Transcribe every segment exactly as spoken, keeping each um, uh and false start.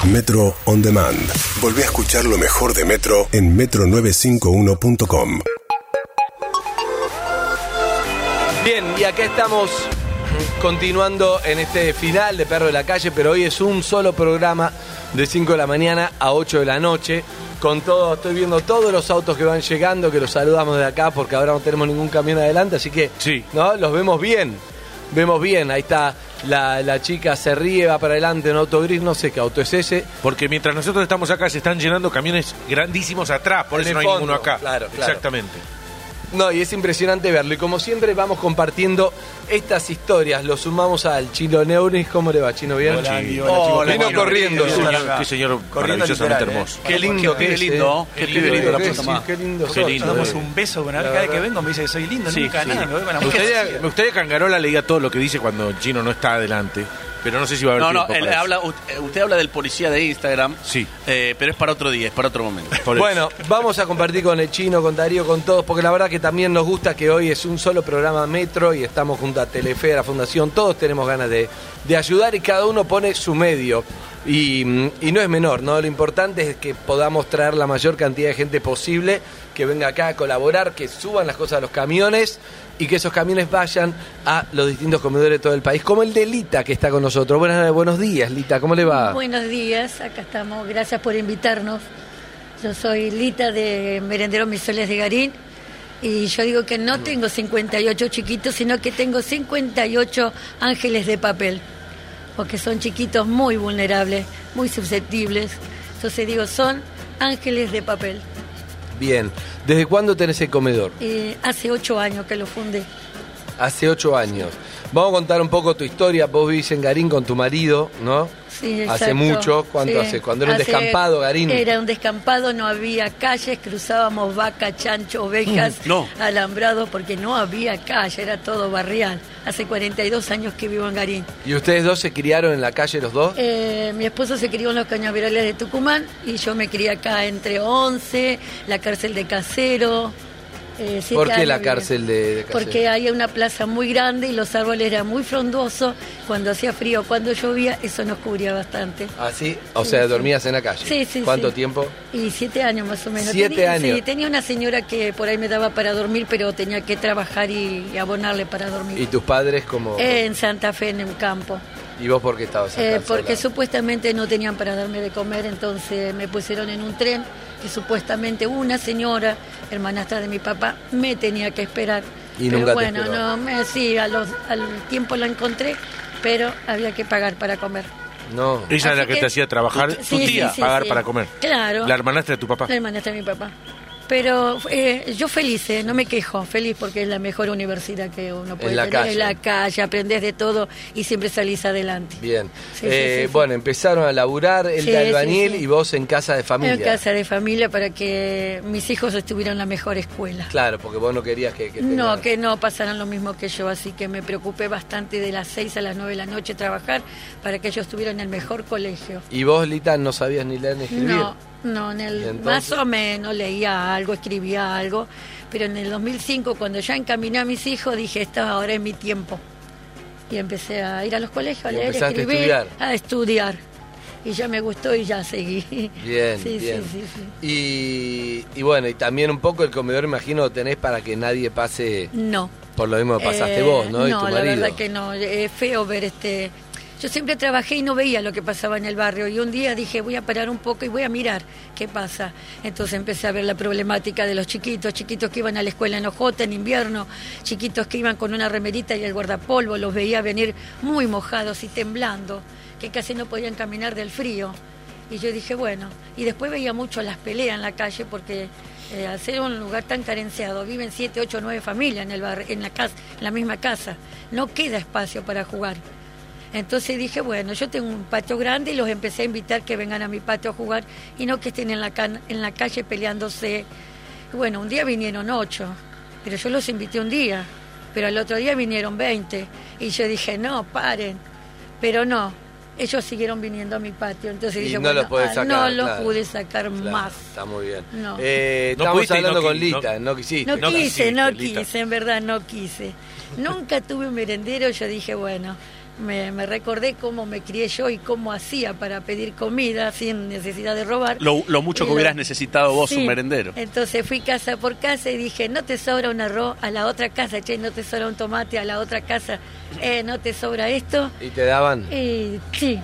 Metro On Demand. Volví a escuchar lo mejor de Metro en metro novecientos cincuenta y uno punto com. Bien, y acá estamos continuando en este final de Perro de la Calle, pero hoy es un solo programa de cinco de la mañana a ocho de la noche. Con todo, estoy viendo todos los autos que van llegando, que los saludamos de acá porque ahora no tenemos ningún camión adelante, así que sí, ¿no? Los vemos bien, vemos bien, ahí está la, la chica, se ríe, va para adelante en auto gris, no sé qué auto es ese. Porque mientras nosotros estamos acá se están llenando camiones grandísimos atrás, por en eso no hay fondo, ninguno acá. Claro, claro. Exactamente. No, y es impresionante verlo. Y como siempre vamos compartiendo estas historias. Lo sumamos al Chino Neuris. ¿Cómo le va, Chino? ¿Bien? Hola, Sí. hola, oh, chicos. vino Bueno, corriendo. Qué Sí. señor, qué señor maravillosamente literal, hermoso. ¿eh? Qué lindo, qué que lindo. es, ¿eh? Qué lindo la que puta es, madre. sí, qué lindo. Qué sos. lindo. Damos un beso, bueno, cada vez que vengo me dice que soy lindo, Sí, nunca sí. nada, me voy con la Me mujer. gustaría, me gustaría que Angarola le diga todo lo que dice cuando el Chino no está adelante, pero no sé si va a haber No, no, tiempo él para habla, usted, usted habla del policía de Instagram, Sí. eh, pero es para otro día, es para otro momento. Por eso. Bueno, vamos a compartir con el Chino, con Darío, con todos, porque la verdad que también nos gusta que hoy es un solo programa Metro y estamos junto a Telefe, a la Fundación, todos tenemos ganas de, de ayudar y cada uno pone su medio. Y, y no es menor, ¿no? Lo importante es que podamos traer la mayor cantidad de gente posible, que venga acá a colaborar, que suban las cosas a los camiones y que esos camiones vayan a los distintos comedores de todo el país, como el de Lita, que está con nosotros. Buenas, buenos días, Lita, ¿cómo le va? Buenos días, acá estamos, gracias por invitarnos. Yo soy Lita de Merendero Misoles de Garín y yo digo que no tengo cincuenta y ocho chiquitos, sino que tengo cincuenta y ocho ángeles de papel, porque son chiquitos muy vulnerables, muy susceptibles. Entonces digo, son ángeles de papel. Bien, ¿desde cuándo tenés el comedor? Eh, hace ocho años que lo fundé. Hace ocho años. Vamos a contar un poco tu historia. Vos vivís en Garín con tu marido, ¿no? Sí, exacto. Hace mucho. ¿Cuánto Sí. hace? Cuando era un Hace- descampado, Garín. Era un descampado, no había calles, cruzábamos vaca, chancho, ovejas, No. alambrados, porque no había calle, era todo barrial. Hace cuarenta y dos años que vivo en Garín. ¿Y ustedes dos se criaron en la calle los dos? Eh, mi esposo se crió en los cañaverales de Tucumán y yo me crié acá entre once, la cárcel de Casero. Eh, siete ¿Por qué años la viví. cárcel de, de Casero? Porque había una plaza muy grande y los árboles eran muy frondosos. Cuando hacía frío, cuando llovía, eso nos cubría bastante. ¿Ah, sí? O Sí, sea, sí. dormías en la calle. Sí, sí, ¿Cuánto sí. tiempo? Y siete años más o menos. Siete tenía, años. Sí, tenía una señora que por ahí me daba para dormir, pero tenía que trabajar y, y abonarle para dormir. ¿Y tus padres cómo? Eh, en Santa Fe, en el campo. ¿Y vos por qué estabas acá? Eh, porque sola? supuestamente no tenían para darme de comer, entonces me pusieron en un tren que supuestamente una señora, hermanastra de mi papá, me tenía que esperar. Y pero nunca te bueno, esperó. no, me, sí, a los, al tiempo la encontré, pero había que pagar para comer. No. Ella es la Así que, que- te hacía trabajar, Sí, tu tía, sí, sí, pagar sí. para comer. Claro. La hermanastra de tu papá. La hermanastra de mi papá. Pero eh, yo feliz, eh, no me quejo, feliz porque es la mejor universidad que uno puede En la tener. calle. En la calle, aprendés de todo y siempre salís adelante. Bien. Sí, sí, Eh, sí, sí. Bueno, empezaron a laburar el Sí, de sí, albañil sí. y vos en casa de familia. En casa de familia para que mis hijos estuvieran en la mejor escuela. Claro, porque vos no querías que... que No, tengan- que no pasaran lo mismo que yo, así que me preocupé bastante de las seis a las nueve de la noche trabajar para que ellos estuvieran en el mejor colegio. ¿Y vos, Lita, no sabías ni leer ni escribir? No, no, en ¿Y el, entonces? más o menos leía algo, escribía algo, pero en el dos mil cinco, cuando ya encaminé a mis hijos, dije, esto ahora es mi tiempo. Y empecé a ir a los colegios, a ¿Y leer, a empezaste a escribir, estudiar? a estudiar. Y ya me gustó y ya seguí. Bien, sí, bien. Sí, sí, sí. Y, y bueno, y también un poco el comedor, imagino, lo tenés para que nadie pase No. por lo mismo que pasaste Eh, vos, ¿no? Y tu la marido. verdad que no, es feo ver este... Yo siempre trabajé y no veía lo que pasaba en el barrio y un día dije voy a parar un poco y voy a mirar qué pasa. Entonces empecé a ver la problemática de los chiquitos, chiquitos que iban a la escuela en ojota en invierno, chiquitos que iban con una remerita y el guardapolvo, los veía venir muy mojados y temblando, que casi no podían caminar del frío. Y yo dije, bueno, y después veía mucho las peleas en la calle porque eh, al ser un lugar tan carenciado, viven siete, ocho, nueve familias en el bar, en la casa, en la misma casa, no queda espacio para jugar. Entonces dije, bueno, yo tengo un patio grande y los empecé a invitar que vengan a mi patio a jugar y no que estén en la, can en la calle peleándose. Y bueno, un día vinieron ocho, pero yo los invité un día, pero al otro día vinieron veinte y yo dije, no, paren, pero no. Ellos siguieron viniendo a mi patio, entonces Y dije, no bueno, los podés ah, sacar, no los claro. pude sacar Claro, más. está muy bien. No. Eh, No estamos pudiste y hablando no con qui- Lita, no, quisiste. No, No quise, quisiste, no Lita. quise, en verdad no quise. Nunca tuve un merendero, yo dije, bueno, me, me recordé cómo me crié yo y cómo hacía para pedir comida sin necesidad de robar. Lo, lo mucho Y que lo- hubieras necesitado vos, Sí. un merendero. Entonces fui casa por casa y dije, no te sobra un arroz, a la otra casa, che, no te sobra un tomate, a la otra casa, eh, no te sobra esto. ¿Y te daban? Y sí.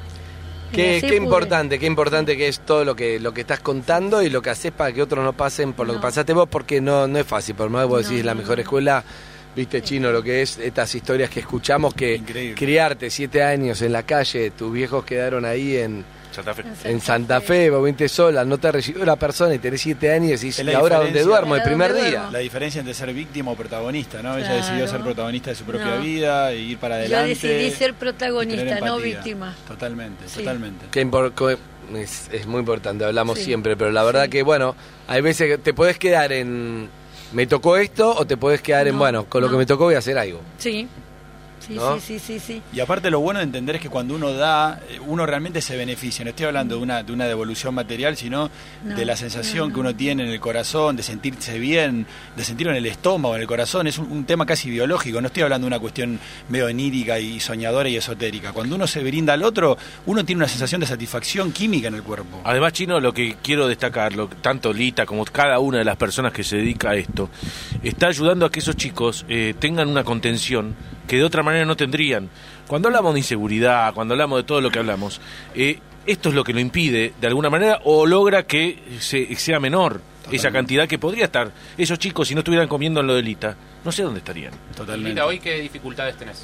Y Qué, así qué pude. importante, qué importante que es todo lo que lo que estás contando y lo que haces para que otros no pasen por lo No. que pasaste vos, porque no no es fácil. Por más que vos No, decís la no, mejor no. escuela, viste, Chino, lo que es estas historias que escuchamos, que Increíble. criarte siete años en la calle, tus viejos quedaron ahí en, Santa Fe. en Santa Fe, vos viniste sola, no te recibió la persona y tenés siete años y decís, Es ¿y la ahora dónde diferencia. duermo? El Ahora primer dónde día. duermo. La diferencia entre ser víctima o protagonista, ¿no? Ella Claro. decidió ser protagonista de su propia No. vida e ir para Yo adelante. decidí ser y protagonista, tener no empatía. víctima. Totalmente, Sí. totalmente. Qué impor- co- es, es muy importante, hablamos Sí. siempre, pero la verdad Sí. que, bueno, hay veces que te podés quedar en, me tocó esto, o te podés quedar en, No, bueno, con lo no. que me tocó voy a hacer algo. Sí, sí, ¿No? sí, sí, sí, sí. Y aparte lo bueno de entender es que cuando uno da, eh, uno realmente se beneficia. No estoy hablando de una, de una devolución material, sino No, de la sensación no, que uno no. tiene en el corazón, de sentirse bien, de sentirlo en el estómago, en el corazón. Es un, un tema casi biológico. No estoy hablando de una cuestión medio onírica y soñadora y esotérica. Cuando uno se brinda al otro, uno tiene una sensación de satisfacción química en el cuerpo. Además, Chino, lo que quiero destacar, lo, tanto Lita como cada una de las personas que se dedica a esto, está ayudando a que esos chicos eh, tengan una contención que de otra manera no tendrían. Cuando hablamos de inseguridad, cuando hablamos de todo lo que hablamos, eh, esto es lo que lo impide de alguna manera o logra que se, sea menor esa cantidad que podría estar. Esos chicos, si no estuvieran comiendo en lo de Lita, no sé dónde estarían. Totalmente. Lita, ¿hoy qué dificultades tenés?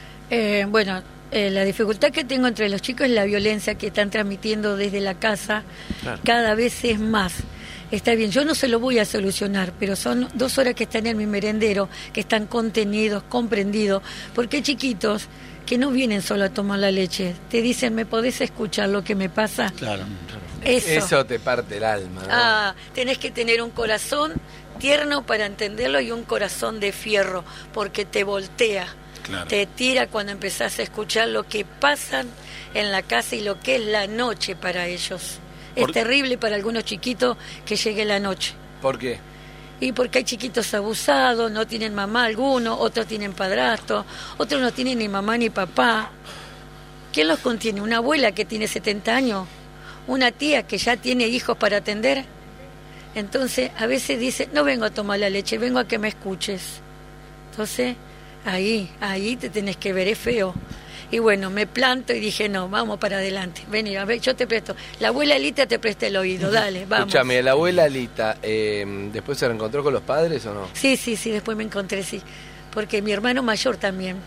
Eh, bueno, eh, la dificultad que tengo entre los chicos es la violencia que están transmitiendo desde la casa. Claro. Cada vez es más. Está bien, yo no se lo voy a solucionar, pero son dos horas que están en mi merendero, que están contenidos, comprendidos, porque hay chiquitos que no vienen solo a tomar la leche, te dicen, ¿me podés escuchar lo que me pasa? Claro. Eso. Eso te parte el alma, ¿no? Ah, tenés que tener un corazón tierno para entenderlo y un corazón de fierro, porque te voltea, Claro. te tira cuando empezás a escuchar lo que pasan en la casa y lo que es la noche para ellos. Es Por- terrible para algunos chiquitos que llegue la noche. ¿Por qué? Y porque hay chiquitos abusados, no tienen mamá alguno, otros tienen padrastro, otros no tienen ni mamá ni papá. ¿Quién los contiene? ¿Una abuela que tiene setenta años? ¿Una tía que ya tiene hijos para atender? Entonces, a veces dice, no vengo a tomar la leche, vengo a que me escuches. Entonces, ahí, ahí te tenés que ver, es feo. Y bueno, me planto y dije, no, vamos para adelante. Vení, a ver, yo te presto. La abuela Lita te presta el oído, dale, vamos. Escúchame, la abuela Lita, eh, ¿después se reencontró con los padres o no? Sí, sí, sí, después me encontré, sí. Porque mi hermano mayor también,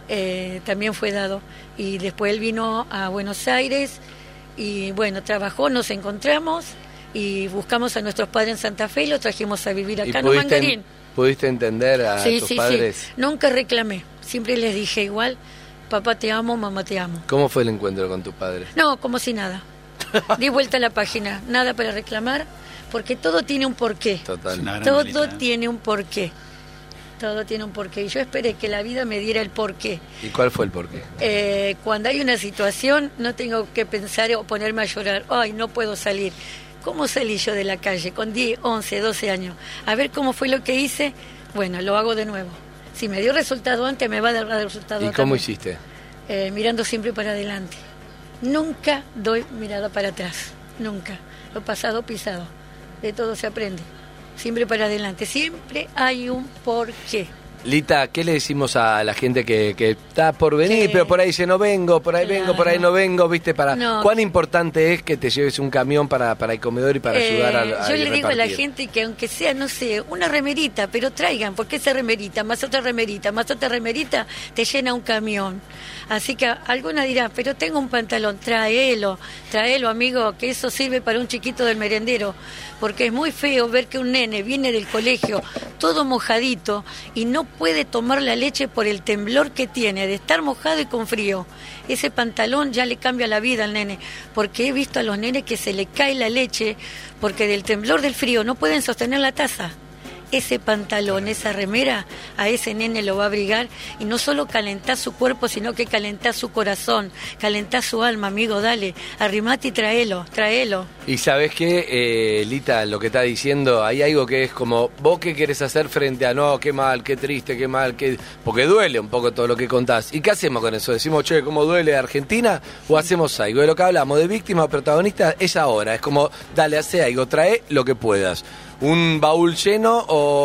eh, también fue dado. Y después él vino a Buenos Aires y bueno, trabajó, nos encontramos y buscamos a nuestros padres en Santa Fe y los trajimos a vivir ¿Y acá en pudiste, Mangarín. pudiste entender a Sí, tus sí, padres? sí. Nunca reclamé. Siempre les dije igual, papá te amo, mamá te amo. ¿Cómo fue el encuentro con tus padres? No, como si nada. Di vuelta a la página, nada para reclamar, porque todo tiene un porqué. Total. Una gran Todo delita, ¿eh? tiene un porqué. Todo tiene un porqué. Y yo esperé que la vida me diera el porqué. ¿Y cuál fue el porqué? Eh, cuando hay una situación, no tengo que pensar o ponerme a llorar. Ay, no puedo salir. ¿Cómo salí yo de la calle con diez, once, doce años? A ver cómo fue lo que hice. Bueno, lo hago de nuevo. Si me dio resultado antes, me va a dar resultado ¿Y también. cómo hiciste? Eh, mirando siempre para adelante. Nunca doy mirada para atrás. Nunca. Lo pasado, pisado. De todo se aprende. Siempre para adelante. Siempre hay un porqué. Lita, ¿qué le decimos a la gente que, que está por venir, Que- pero por ahí dice no vengo, por ahí Claro. vengo, por ahí no vengo, viste? Para No. ¿Cuán importante es que te lleves un camión para, para el comedor y para ayudar a, Eh, a yo ir le digo a la repartir? gente que aunque sea, no sé, una remerita, pero traigan, porque esa remerita, más otra remerita, más otra remerita, te llena un camión. Así que alguna dirá, pero tengo un pantalón, tráelo, tráelo, amigo, que eso sirve para un chiquito del merendero, porque es muy feo ver que un nene viene del colegio todo mojadito y no puede tomar la leche por el temblor que tiene de estar mojado y con frío. Ese pantalón ya le cambia la vida al nene, porque he visto a los nenes que se le cae la leche porque del temblor del frío no pueden sostener la taza ese pantalón, esa remera, a ese nene lo va a abrigar y no solo calentás su cuerpo, sino que calentás su corazón, calentás su alma, amigo, dale, arrimate y traelo, traelo. Y sabes qué, eh, Lita, lo que está diciendo, hay algo que es como, vos qué querés hacer frente a, no, qué mal, qué triste, qué mal, qué... porque duele un poco todo lo que contás. ¿Y qué hacemos con eso? Decimos, che, ¿cómo duele Argentina? ¿O hacemos algo? De lo que hablamos, de víctima o protagonista, es ahora, es como, dale, hace algo, trae lo que puedas. Un baúl lleno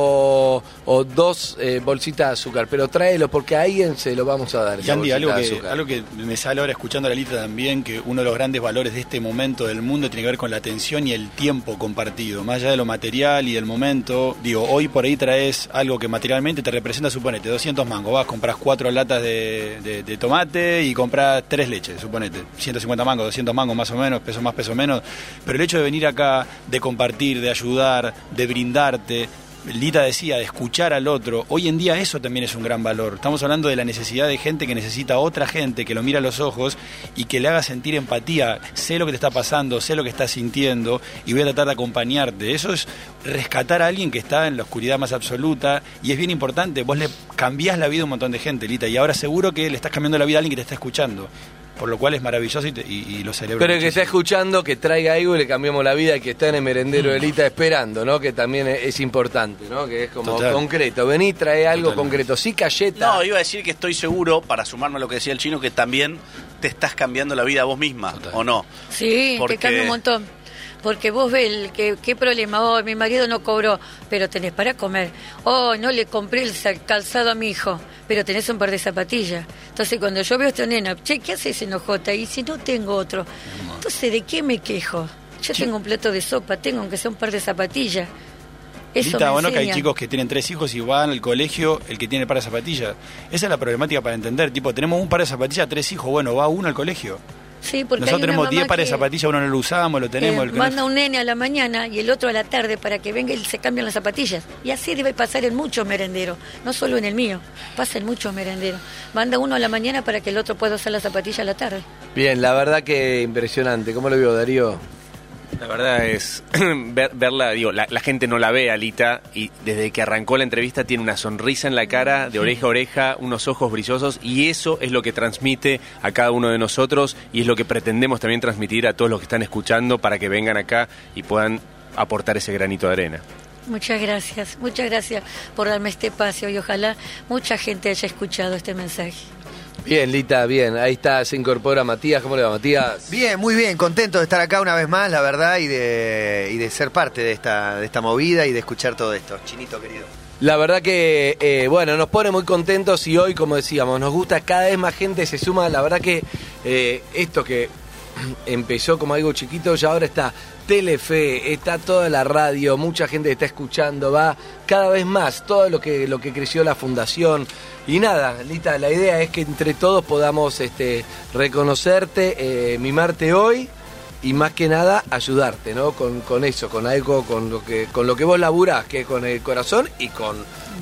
o, o dos eh, bolsitas de azúcar, pero tráelo porque a alguien se lo vamos a dar. Yandy, algo que, algo que me sale ahora escuchando a la Lita también, que uno de los grandes valores de este momento del mundo tiene que ver con la atención y el tiempo compartido, más allá de lo material y del momento. Digo, hoy por ahí traes algo que materialmente te representa, suponete, doscientos mangos, vas, compras cuatro latas de, de, de tomate y compras tres leches, suponete, ciento cincuenta mangos, doscientos mangos más o menos, peso más, peso menos, pero el hecho de venir acá, de compartir, de ayudar, de brindarte, Lita decía, de escuchar al otro, hoy en día eso también es un gran valor. Estamos hablando de la necesidad de gente que necesita a otra gente, que lo mira a los ojos y que le haga sentir empatía. Sé lo que te está pasando, sé lo que estás sintiendo y voy a tratar de acompañarte. Eso es rescatar a alguien que está en la oscuridad más absoluta y es bien importante. Vos le cambiás la vida a un montón de gente, Lita, y ahora seguro que le estás cambiando la vida a alguien que te está escuchando. Por lo cual es maravilloso y, te, y, y lo celebro. Pero el que muchísimo. está escuchando, que traiga algo y le cambiamos la vida, el que está en el merendero de Lita esperando, ¿no? Que también es, es importante, ¿no? Que es como Total. concreto. Vení, trae algo Totalmente. concreto. Sí, galleta. No, iba a decir que estoy seguro, para sumarme a lo que decía el chino, que también te estás cambiando la vida a vos misma, Total. ¿o no? Sí, Porque- te cambia un montón. Porque vos ves el que, qué problema, oh, mi marido no cobró, pero tenés para comer. Oh, no le compré el sa- calzado a mi hijo, pero tenés un par de zapatillas. Entonces cuando yo veo a esta nena, che, ¿qué haces en O J? Y si no tengo otro, entonces ¿de qué me quejo? Yo tengo un plato de sopa, tengo aunque sea un par de zapatillas. Eso Lita, me bueno, que hay enseña. chicos que tienen tres hijos y van al colegio el que tiene el par de zapatillas. Esa es la problemática para entender. Tipo, tenemos un par de zapatillas, tres hijos, bueno, va uno al colegio. Sí, porque Nosotros hay una tenemos diez mamá pares de que, zapatillas, uno no lo usamos, lo tenemos. eh, el que no- manda un nene a la mañana y el otro a la tarde para que venga y se cambien las zapatillas. Y así debe pasar en muchos merenderos, no solo en el mío, pasa en muchos merenderos. Manda uno a la mañana para que el otro pueda usar la zapatilla a la tarde. Bien, la verdad que impresionante. ¿Cómo lo vio, Darío? La verdad es ver, verla, digo, la, la gente no la ve a Lita y desde que arrancó la entrevista tiene una sonrisa en la cara, de oreja a oreja, unos ojos brillosos y eso es lo que transmite a cada uno de nosotros y es lo que pretendemos también transmitir a todos los que están escuchando para que vengan acá y puedan aportar ese granito de arena. Muchas gracias, muchas gracias por darme este espacio y ojalá mucha gente haya escuchado este mensaje. Bien, Lita, bien. Ahí está, se incorpora Matías. ¿Cómo le va, Matías? Bien, muy bien, contento de estar acá una vez más, la verdad, y de, y de ser parte de esta, de esta movida y de escuchar todo esto. Chinito querido. La verdad que, eh, bueno, nos pone muy contentos y hoy, como decíamos, nos gusta, cada vez más gente se suma. La verdad que eh, esto que empezó como algo chiquito, ya ahora está Telefe, está toda la radio, mucha gente está escuchando, va cada vez más, todo lo que, lo que creció la fundación. Y nada, Lita, la idea es que entre todos podamos este, reconocerte, eh, mimarte hoy y más que nada ayudarte, ¿no? Con, con eso, con algo, con lo que con lo que vos laburás, que es con el corazón y con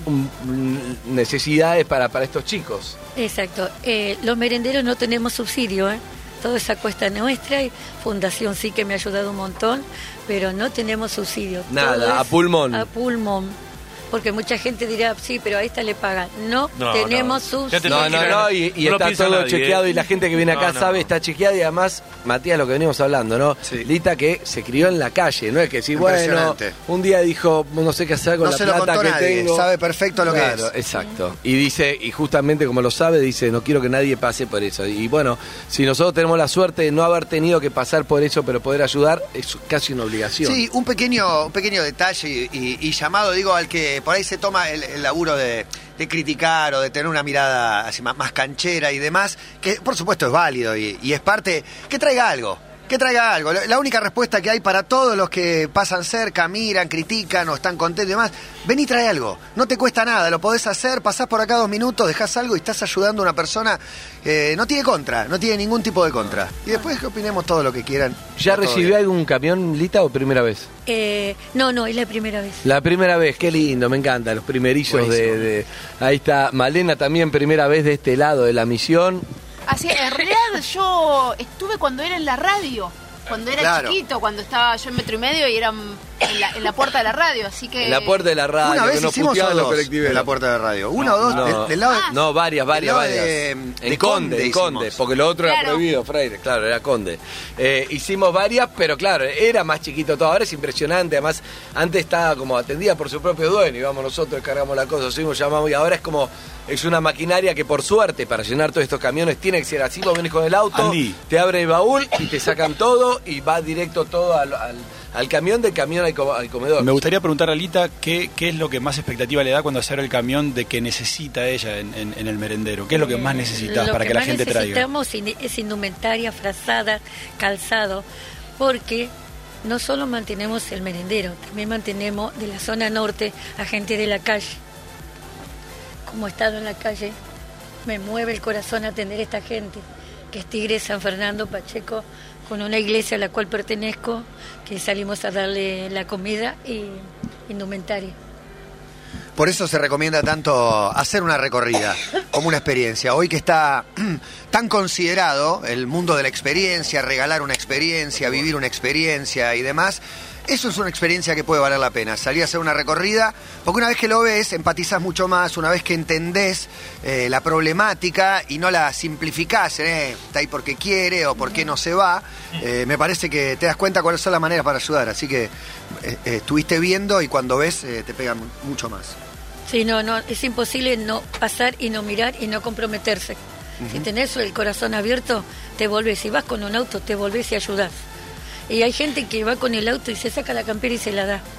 um, necesidades para, para estos chicos. Exacto, eh, los merenderos no tenemos subsidio, ¿eh? Toda esa cuesta nuestra y Fundación sí que me ha ayudado un montón, pero no tenemos subsidio. Nada, Todo a es pulmón. A pulmón. Porque mucha gente dirá, sí, pero a esta le pagan. No, No, tenemos no. Ya te subsidio. No, no, no, y, y No lo está piensa todo nadie, chequeado ¿eh? y la gente que viene acá No, no. sabe, está chequeado y además, Matías, lo que venimos hablando, ¿no? Sí. Lita que se crió en la calle, no es que si, bueno, Impresionante. un día dijo, no sé qué hacer con No la se lo plata contó que nadie, tengo. sabe perfecto lo Claro, que es. exacto. Y dice, y justamente como lo sabe, dice, no quiero que nadie pase por eso. Y bueno, si nosotros tenemos la suerte de no haber tenido que pasar por eso, pero poder ayudar, es casi una obligación. Sí, un pequeño, un pequeño detalle y, y- y llamado, digo, al que por ahí se toma el, el laburo de, de criticar o de tener una mirada así más, más canchera y demás, que por supuesto es válido y, y es parte, que traiga algo. Que traiga algo. La única respuesta que hay para todos los que pasan cerca, miran, critican o están contentos y demás, ven y trae algo. No te cuesta nada, lo podés hacer, pasás por acá dos minutos, dejás algo y estás ayudando a una persona. Eh, no tiene contra, no tiene ningún tipo de contra. Y después que opinemos todo lo que quieran. ¿Ya Todo recibió bien. algún camión, Lita, o primera vez? Eh, no, no, es la primera vez. La primera vez, qué lindo, me encanta, los primerillos de, Buenísimo. de... Ahí está Malena también, primera vez de este lado de la misión. Así, en realidad yo estuve cuando era en la radio, cuando era Claro. chiquito, cuando estaba yo en Metro y Medio y eran en la, en la puerta de la radio, así que... En la puerta de la radio, Una vez que nos hicimos puteaban los dos colectiveros. en la puerta de la radio. Una o dos, no. del, del lado de... Ah. No, varias, varias, Del lado varias. de- en de Conde, Conde en Conde, hicimos. porque lo otro era Claro. prohibido, Freire, claro, era Conde. Eh, hicimos varias, pero claro, era más chiquito todo. Ahora es impresionante, además, antes estaba como atendida por su propio dueño, íbamos nosotros, descargamos la cosa, subimos, llamamos, y ahora es como, es una maquinaria que por suerte, para llenar todos estos camiones, tiene que ser así. Vos venís con el auto, Andy. te abre el baúl y te sacan todo y va directo todo al, al, al camión, del camión al, co- al comedor. Me gustaría preguntar a Lita qué, qué es lo que más expectativa le da cuando se abre el camión de que necesita ella en, en- en el merendero. ¿Qué es lo que más necesitas Lo para que, la más gente traiga? necesitamos in- es indumentaria, frazada, calzado, porque no solo mantenemos el merendero, también mantenemos de la zona norte a gente de la calle. Como he estado en la calle, me mueve el corazón atender a esta gente, que es Tigre San Fernando Pacheco, con una iglesia a la cual pertenezco, que salimos a darle la comida y indumentaria. Por eso se recomienda tanto hacer una recorrida, como una experiencia. Hoy que está tan considerado el mundo de la experiencia, regalar una experiencia, vivir una experiencia y demás, eso es una experiencia que puede valer la pena. Salir a hacer una recorrida, porque una vez que lo ves, empatizás mucho más, una vez que entendés eh, la problemática y no la simplificás, eh, está ahí porque quiere o porque no se va, eh, me parece que te das cuenta cuáles son las maneras para ayudar. Así que eh, eh, estuviste viendo y cuando ves eh, te pega mucho más. Sí, no, no, es imposible no pasar y no mirar y no comprometerse. Si tenés el corazón abierto, te volvés. Si vas con un auto, te volvés y ayudás. Y hay gente que va con el auto y se saca la campera y se la da.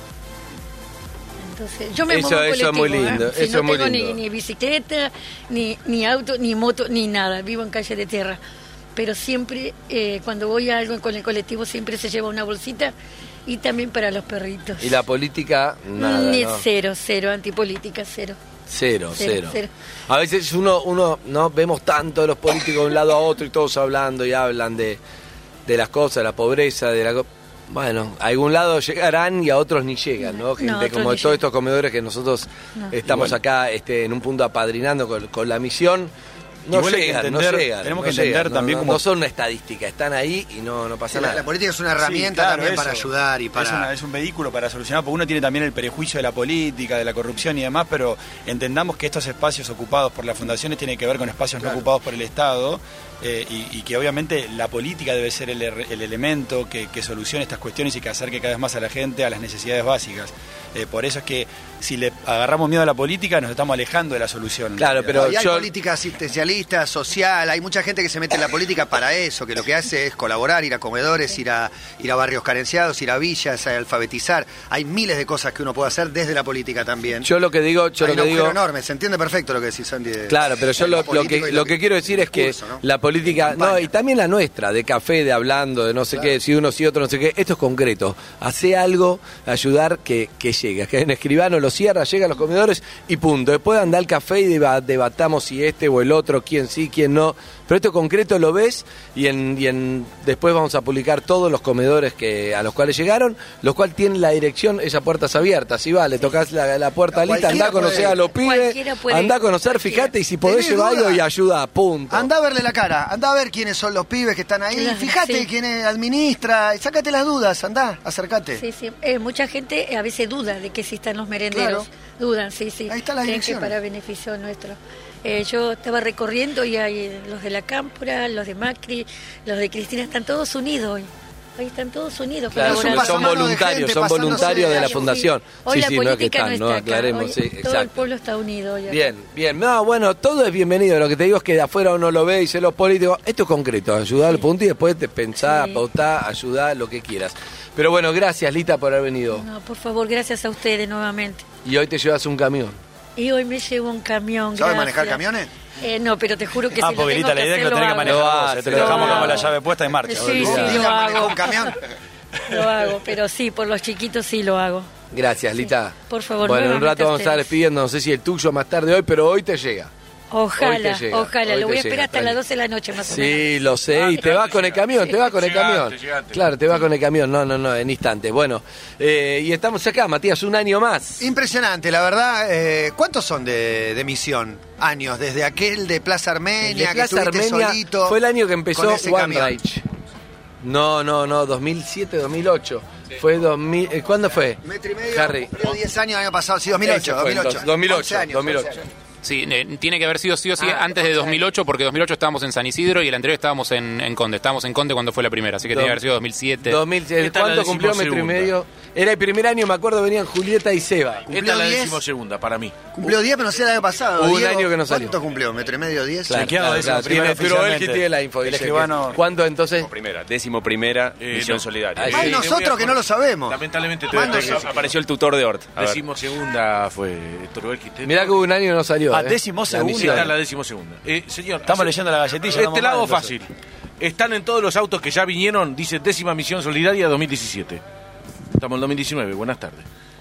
Entonces, yo me Eso- muevo en eso es muy colectivo, lindo, ¿eh? Si eso no es muy tengo lindo. Ni, ni bicicleta, ni, ni auto, ni moto, ni nada. Vivo en calle de tierra. Pero siempre, eh, cuando voy a algo con el colectivo, siempre se lleva una bolsita. Y también para los perritos. Y la política, nada, Ni ¿no? Cero, cero, antipolítica, cero. Cero, Cero, cero, cero. A veces uno, uno, no vemos tanto de los políticos de un lado a otro y todos hablando y hablan de, de las cosas, de la pobreza, de la co- bueno, a algún lado llegarán y a otros ni llegan, ¿no? No, Gente otros como ni todos llegan. estos comedores que nosotros No. estamos Igual. acá este, en un punto apadrinando con, con la misión. No Igual hay que llegan, entender- no llegan. tenemos no que entender llegan, no, también no, como- no son una estadística, están ahí y no, no pasa La, nada. la política es una herramienta Sí, claro, también eso. para ayudar y para... Es, una- es un vehículo para solucionar, porque uno tiene también el prejuicio de la política, de la corrupción y demás, pero entendamos que estos espacios ocupados por las fundaciones tienen que ver con espacios no ocupados por el Estado, eh, y, y que obviamente la política debe ser el, er- el elemento que, que solucione estas cuestiones y que acerque cada vez más a la gente a las necesidades básicas. Eh, por eso es que si le agarramos miedo a la política nos estamos alejando de la solución. Claro, pero y hay yo- política asistencialista, social, hay mucha gente que se mete en la política para eso, que lo que hace es colaborar, ir a comedores, ir a, ir a barrios carenciados, ir a villas, a alfabetizar. Hay miles de cosas que uno puede hacer desde la política también. Yo lo que digo, yo hay lo un que agujero digo, enorme, se entiende perfecto lo que decís, Andy. de- claro, pero yo de lo, lo político que y lo que quiero decir es que discurso, ¿no? la política, Campaña. no, y también la nuestra, de café, de hablando, de no sé qué, si uno, si otro, no sé qué, esto es concreto. Hace algo, ayudar que, que llegue. Que en escribano lo cierra, llega a los comedores y punto. Después anda al café y deba- debatamos si este o el otro, quién sí, quién no. Pero esto concreto lo ves y en, y en después vamos a publicar todos los comedores que a los cuales llegaron, los cuales tienen la dirección, esa puertas abiertas. Si va, le tocas la, la puerta a Lita, Cualquiera andá a conocer puede- a los pibes, cualquiera puede andá a ir, conocer, cualquiera. fíjate, y si podés ¿Tenés llevar algo duda? y ayuda, punto. Anda a verle la cara, anda a ver quiénes son los pibes que están ahí, Claro, fíjate sí. quién administra, sácate las dudas, andá, acércate. Sí, sí. Eh, mucha gente eh, a veces duda de que existan los merenderos. Claro. Dudan, sí, sí. Ahí está la Creen que dirección. para beneficio nuestro. Eh, yo estaba recorriendo y hay eh, los de la Cámpora, los de Macri, los de Cristina, están todos unidos hoy. Ahí están todos unidos. Claro, Pero es un porque son pasamano de voluntarios, gente son pasándose voluntarios de la años. fundación. Hoy Sí, la sí, no es que política están, no no está aclaremos, acá. sí, Hoy todo el exacto. pueblo está unido hoy acá. Bien, bien. No, bueno, todo es bienvenido. Lo que te digo es que de afuera uno lo ve y dice los políticos, esto es concreto, ayudar al punto y después te pensás, Sí. pautá, ayudar, lo que quieras. Pero bueno, gracias Lita por haber venido. No, por favor, gracias a ustedes nuevamente. Y hoy te llevas un camión. Y hoy me llevo un camión. ¿Sabes gracias. manejar camiones? Eh, no, pero te juro que Ah, si lo porque tengo Lita, la idea es que lo hacer, tenés que hago. manejar Lo vos, hace, eh, te lo lo dejamos hago. con la llave puesta en marcha. Sí, olvidate. sí. Lita lo manejó hago. un camión. Lo hago, pero sí, por los chiquitos sí lo hago. Gracias, Lita. por favor, Bueno, en un nuevamente rato a vamos a estar ustedes. despidiendo, no sé si el tuyo más tarde hoy, pero hoy te llega. Ojalá, Hoy te llega, ojalá. hoy Lo te voy a llega, esperar hasta tranqui. las doce de la noche más o menos. Sí, lo sé, y te vas con el camión, te vas con el Llegaste, camión. llegaste. Claro, te vas con el camión, no, no, no, en instantes. Bueno, eh, y estamos acá, Matías, un año más. Impresionante, la verdad. Eh, ¿Cuántos son de, de misión? Años, desde aquel de Plaza El Armenia, de Plaza que estuviste Armenia solito. fue el año que empezó con ese One camión. Reich. No, no, no, dos mil siete, dos mil ocho. Fue dos mil, eh, ¿cuándo fue? Metro y medio, Harry. cumplió diez años el año pasado, sí, dos mil ocho. Ese fue, dos mil ocho. dos mil ocho, once años, dos mil ocho. once años. Sí, eh, tiene que haber sido sí o sí Ah, antes de dos mil ocho, porque dos mil ocho estábamos en San Isidro y el anterior estábamos en, en Conde. Estábamos en Conde cuando fue la primera, así que tiene que haber sido dos mil siete. dos mil siete. Esta es la ¿Cuánto cumplió metro y decimosegunda. medio? Era el primer año, me acuerdo, venían Julieta y Seba. Esta es la diez. decimosegunda para mí. Cumplió diez, pero no sé el año pasado. Hubo un Diego, año que no salió. ¿Cuánto cumplió? ¿Metro y medio, diez? Claro, Chequeado claro, eso, claro, primero tiene- pero oficialmente. Belki tiene la info. El dice escribano- que- ¿Cuánto entonces? Primera, décimo primera Eh, misión no. solidaria. Ahí Más sí, nosotros que no lo sabemos. Lamentablemente te Más voy a tener que nosotros. decir. Apareció el tutor de Ort. A ver. Decimosegunda fue Torubelki. Mirá que hubo un año que no salió. Ah, eh. décimo La segunda. misión. Esta es la decimosegunda. Eh, señor, Estamos hace- leyendo la galletilla. Eh, no te la hago entonces. fácil. Están en todos los autos que ya vinieron, dice décima misión solidaria dos mil diecisiete. Estamos en dos mil diecinueve, buenas tardes.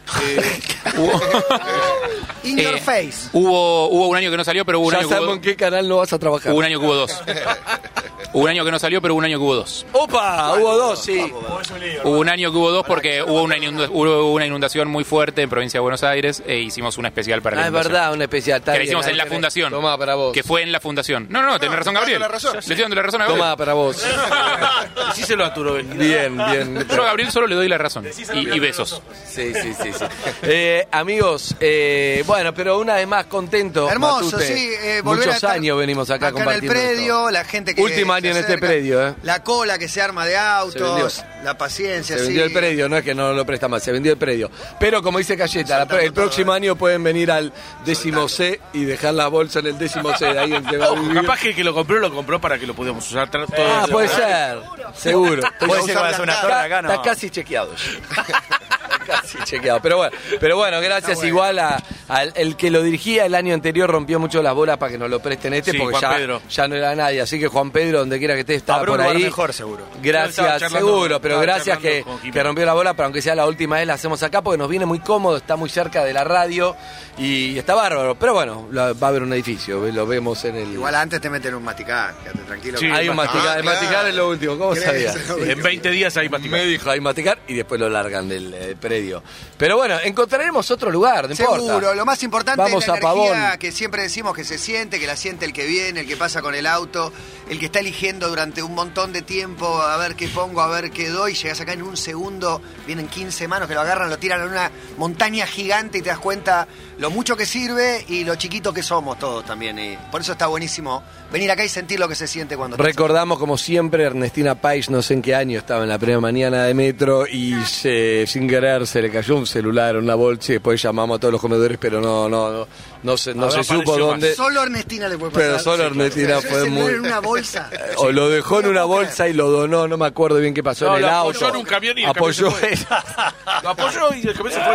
In your Eh, face. Hubo, hubo un año que no salió, pero hubo un Ya año que sabemos hubo, en qué canal no vas a trabajar. hubo un año que hubo dos. Hubo un año que no salió, pero hubo un año que hubo dos. ¡Opa! Hubo dos, sí. Hubo un año que hubo dos porque hubo una, inunda- hubo una inundación muy fuerte en provincia de Buenos Aires e hicimos una especial para la Ah, es inundación. verdad, un especial. está Que la bien, hicimos ahí en la tenés. fundación. Tomá para vos. Que fue en la fundación. No, no, tenés razón, Gabriel. la razón. Le estoy dando la razón a Gabriel. Tomá para vos. Decíselo a Torubelki. Bien, bien. Yo a Gabriel solo le doy la razón. Y, y besos. Sí, sí, sí. sí. Eh, amigos, eh, bueno, pero una vez más contento. Hermoso, Matute. sí. eh, volver Muchos a estar años venimos acá, acá en el compartiendo predio, esto. la gente que Último se año en este acerca, predio, ¿eh? La cola que se arma de Se vendió. autos, la paciencia, Se sí. vendió el predio, no es que no lo presta más, se vendió el predio. Pero como dice Cayeta, la- el próximo año pueden venir al décimo C y dejar la bolsa en el décimo C, de ahí en que va a Ojo, vivir. capaz que el que lo compró lo compró para que lo podamos usar tra- todo Ah, el- puede ser, seguro. Puede ser que vaya a una torre acá, no. Está casi chequeado. Casi chequeado. Pero bueno, pero bueno, gracias bueno. igual a- al el que lo dirigía el año anterior rompió mucho las bolas para que nos lo presten este, Sí, porque Juan ya, Pedro. ya no era nadie. Así que Juan Pedro, donde quiera que esté, estaba Habrá un por lugar ahí. mejor, seguro. Estaba Gracias, charlando- seguro, pero estaba gracias que, charlando con Jimena. que rompió la bola, pero aunque sea la última vez la hacemos acá porque nos viene muy cómodo, está muy cerca de la radio y está bárbaro. Pero bueno, la- va a haber un edificio, lo vemos en el... Igual antes te meten un masticar, quédate tranquilo. Sí, que- hay un masticar, Ah, el claro. masticar es lo último, ¿cómo ¿Crees? sabías? En veinte días hay más Me dijo, hay masticar y después lo largan del eh, predio. Pero bueno, encontraremos otro lugar, no importa. Seguro, lo más importante Vamos es la a Pavón. energía que siempre decimos que se siente, que la siente el que viene, el que pasa con el auto, el que está eligiendo durante un montón de tiempo a ver qué pongo, a ver qué doy, llegas acá en un segundo, vienen quince manos que lo agarran, lo tiran en una montaña gigante y te das cuenta lo mucho que sirve y lo chiquito que somos todos también. Y por eso está buenísimo venir acá y sentir lo que se siente cuando... Recordamos, como siempre, Ernestina Pais, no sé en qué año estaba en la primera mañana de metro y se- sin querer se le cayó un celular en una bolsa y después llamamos a todos los comedores, pero no no no, no se, no Ahora se supo apareció dónde. Solo Ernestina le puede pasar. Pero solo Ernestina Ese fue celular muy... en una bolsa. O lo dejó en una bolsa y lo donó, no me acuerdo bien qué pasó No, en el lo auto. apoyó en un camión y el Apoyó camión se Lo apoyó y el camión se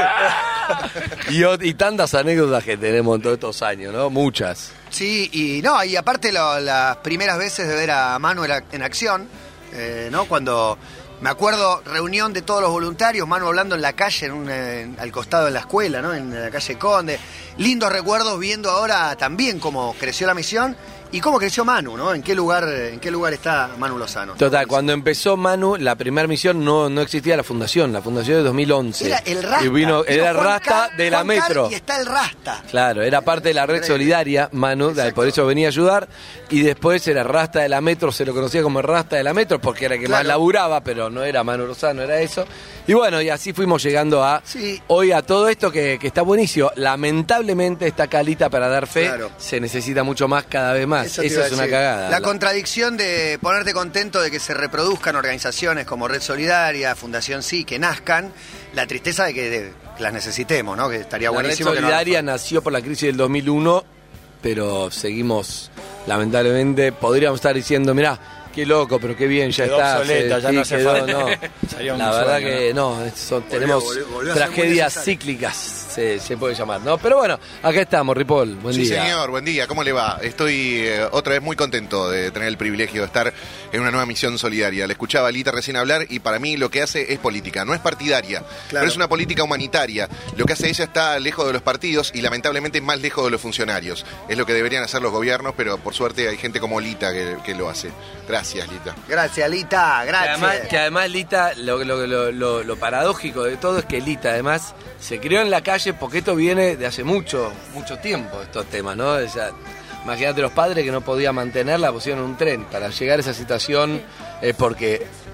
fue. y, ot- y tantas anécdotas que tenemos en todos estos años, ¿no? Muchas. Sí, y no, y aparte lo- las primeras veces de ver a Manu en, en acción, eh, ¿no? Cuando me acuerdo, reunión de todos los voluntarios, Manu hablando en la calle, en un, eh, al costado de la escuela, ¿no? En la calle Conde. Lindos recuerdos viendo ahora también cómo creció la misión y cómo creció Manu, ¿no? En qué lugar, en qué lugar está Manu Lozano. Total, cuando empezó Manu, la primera misión no, no existía la fundación, la fundación de dos mil once. Era el Rasta. Y vino, Vino era el Juan Rasta Car- de la Juan Car metro. Y está el Rasta. Claro, era parte de la red solidaria, Manu, Exacto. por eso venía a ayudar, y después era Rasta de la Metro, se lo conocía como el Rasta de la Metro, porque era el que Claro. más laburaba, pero no era Manu Lozano, era eso. Y bueno, y así fuimos llegando a Sí. hoy a todo esto que, que está buenísimo. Lamentablemente está calita para dar fe, Claro. se necesita mucho más cada vez más. Eso te Esa iba a es una decir. cagada. La contradicción de ponerte contento de que se reproduzcan organizaciones como Red Solidaria, Fundación Sí, que nazcan, la tristeza de que, de que las necesitemos, ¿no? Que estaría La Red buenísimo. que no- Solidaria nació por la crisis del dos mil uno, pero seguimos, lamentablemente, podríamos estar diciendo, mirá, qué loco, pero qué bien, ya Quedó está. obsoleta, ya no hace quedó, falta. no. Sería un La verdad sueño, que no, son- tenemos volvió- volvió a ser muy tragedias necesario. cíclicas, se, se puede llamar, ¿no? Pero bueno, acá estamos, Ripoll, buen Sí, día. señor, buen día, ¿cómo le va? Estoy eh, otra vez muy contento de tener el privilegio de estar en una nueva misión solidaria. Le escuchaba a Lita recién hablar y para mí lo que hace es política, no es partidaria, pero es una política humanitaria. Lo que hace ella está lejos de los partidos y lamentablemente más lejos de los funcionarios. Es lo que deberían hacer los gobiernos, pero por suerte hay gente como Lita que, que lo hace. Gracias, Lita. Gracias, Lita, Que gracias. además, que además Lita, lo, lo, lo, lo, lo paradójico de todo es que Lita además se crió en la calle porque esto viene de hace mucho, mucho tiempo, estos temas, ¿no? O sea, imagínate los padres que no podían mantenerla, pusieron un tren para llegar a esa situación, es porque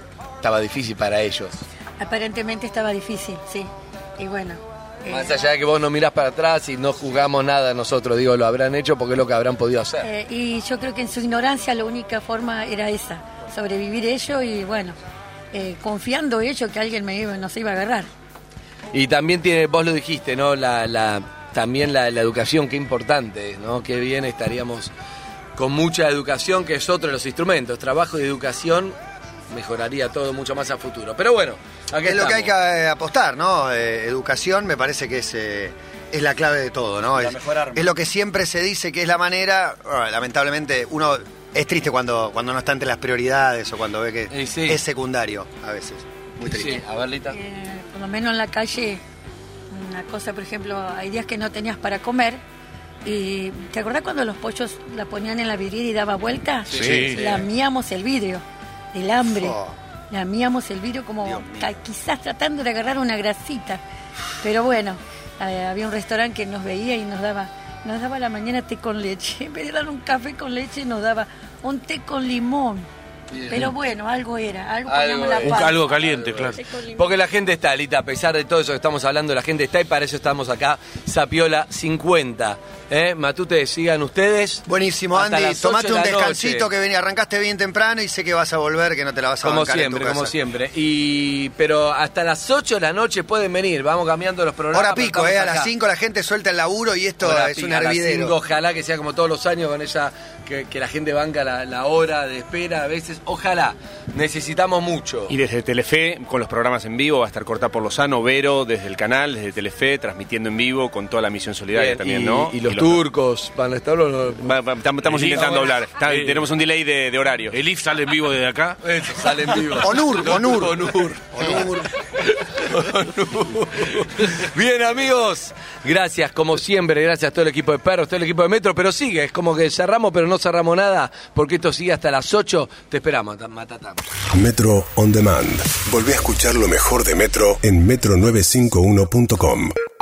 estaba difícil para ellos. Aparentemente estaba difícil, sí. Y bueno. eh, Más allá de que vos no mirás para atrás y no juzgamos nada nosotros, digo, lo habrán hecho porque es lo que habrán podido hacer. eh, y yo creo que en su ignorancia la única forma era esa, sobrevivir ellos y bueno, eh, confiando ellos que alguien me iba, nos iba a agarrar. Y también tiene, vos lo dijiste, ¿no? La, la, también la, la educación, qué importante, ¿no? Qué bien estaríamos con mucha educación, que es otro de los instrumentos. Trabajo y educación mejoraría todo mucho más a futuro. Pero bueno, aquí es estamos. lo que hay que eh, apostar, ¿no? Eh, educación me parece que es, eh, es la clave de todo, ¿no? La Es, mejor arma. es lo que siempre se dice que es la manera. Bueno, lamentablemente uno es triste cuando, cuando no está entre las prioridades o cuando ve que Eh, sí. es secundario a veces. Muy triste. Sí, a ver, Lita. Eh, por lo menos en la calle, una cosa, por ejemplo, hay días que no tenías para comer. Y ¿te acordás cuando los pollos la ponían en la vidriera y daba vuelta? Sí, sí. Lamíamos el vidrio, el hambre. Oh. Lamíamos el vidrio como Dios mío. ca- quizás tratando de agarrar una grasita. Pero bueno, eh, había un restaurante que nos veía y nos daba, nos daba a la mañana té con leche. En vez de dar un café con leche, nos daba un té con limón. Pero bueno, algo era, algo, Algo poníamos la era. panza. Algo caliente, claro. Té con limón. Porque la gente está, Lita, a pesar de todo eso que estamos hablando, la gente está y para eso estamos acá, Sapiola cincuenta. ¿Eh? Matute, sigan ustedes. Buenísimo, Hasta Andy. las ocho Tomate de un la descansito noche. que venía, arrancaste bien temprano y sé que vas a volver, que no te la vas a Como bancar en tu siempre, casa. como siempre. Y pero hasta las ocho de la noche pueden venir. Vamos cambiando los programas. Hora pero pico, estamos eh, a acá. las cinco la gente suelta el laburo y esto Hora es pico, un a las hervidero. cinco, ojalá que sea como todos los años con esa que, que la gente banca la, la hora de espera a veces. Ojalá. Necesitamos mucho. Y desde Telefe, con los programas en vivo, va a estar Cortá por Lozano, Vero, desde el canal, desde Telefe, transmitiendo en vivo con toda la misión solidaria Bien, también, y, ¿no? y los turcos van a estar los, los- Va- va- tam- Estamos El I F, intentando bueno, hablar. Está- eh, tenemos un delay de, de horario. El I F sale en vivo desde acá. Eso, salen vivos. Onur, Onur. Onur. Onur. Bien, amigos. Gracias, como siempre. Gracias a todo el equipo de Perros, todo el equipo de Metro. Pero sigue, es como que cerramos, pero no cerramos nada, porque esto sigue hasta las ocho. Te esperamos, Matatán. Metro On Demand. Volvé a escuchar lo mejor de Metro en metro novecientos cincuenta y uno punto com.